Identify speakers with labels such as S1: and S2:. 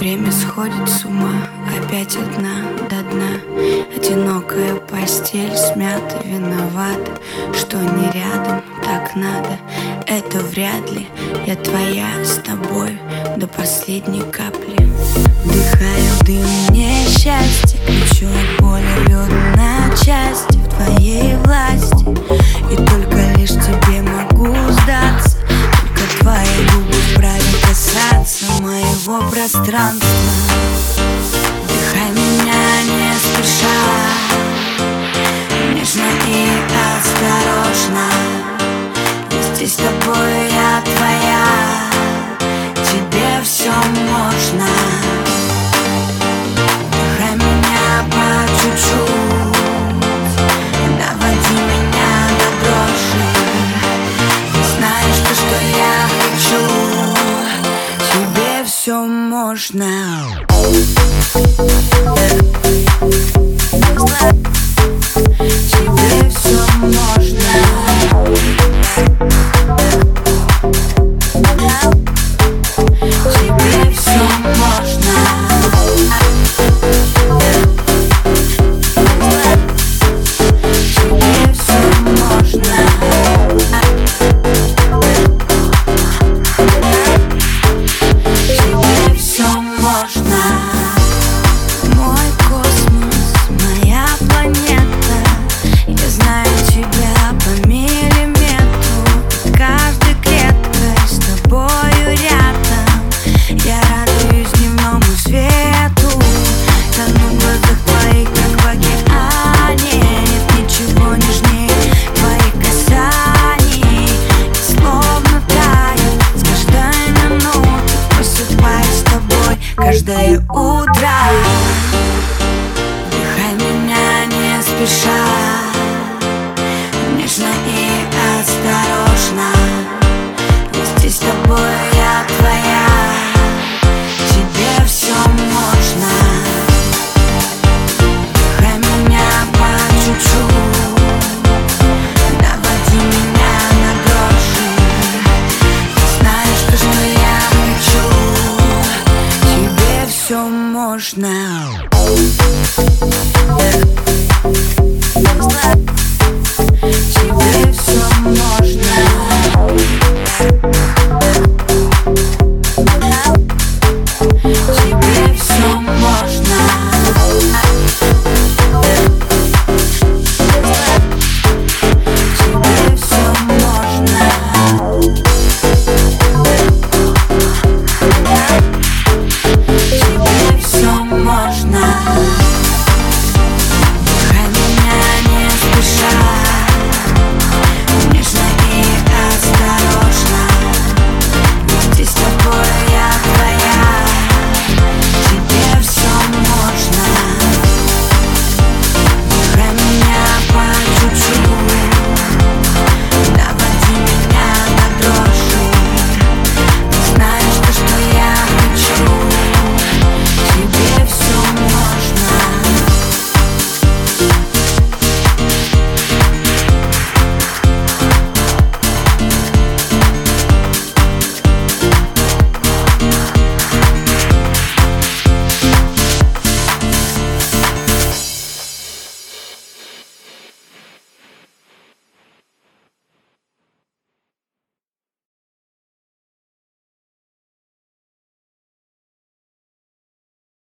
S1: Время сходит с ума, опять одна до дна. Одинокая постель смята, виновата, что не рядом, так надо. Это вряд ли, я твоя с тобой до последней капли. Вдыхаю дым несчастья, кричу от боли, рвет на части в твоей власти. И только лишь тебе могу сдаться, только твои губы вправе касаться моего пространства. Вдыхай меня не спеша, нежно и осторожно. Вместе с тобой я твоя, тебе все можно. Вдыхай меня по чуть-чуть, доводи меня до дрожи. Знаешь ты, что я хочу, тебе все можно. Тебе все можно. Тебе все можно. Тебе все можно. Тебе все можно. Мой космос, моя планета. Я знаю тебя по миллиметру. Каждой клеткой с тобою рядом. Я радуюсь дневному свету. Тону в глазах твоих, как в океане. Нет ничего нежнее твоих касаний. Я словно таю с каждой минуты, просыпаюсь с тобой каждое утро. Вдыхай меня не спеша, нежно и осторожно. Вместе с тобой я твоя, тебе все можно. Вдыхай меня по чуть-чуть, доводи меня на дрожи. Знаешь ты, что я хочу, тебе все можно.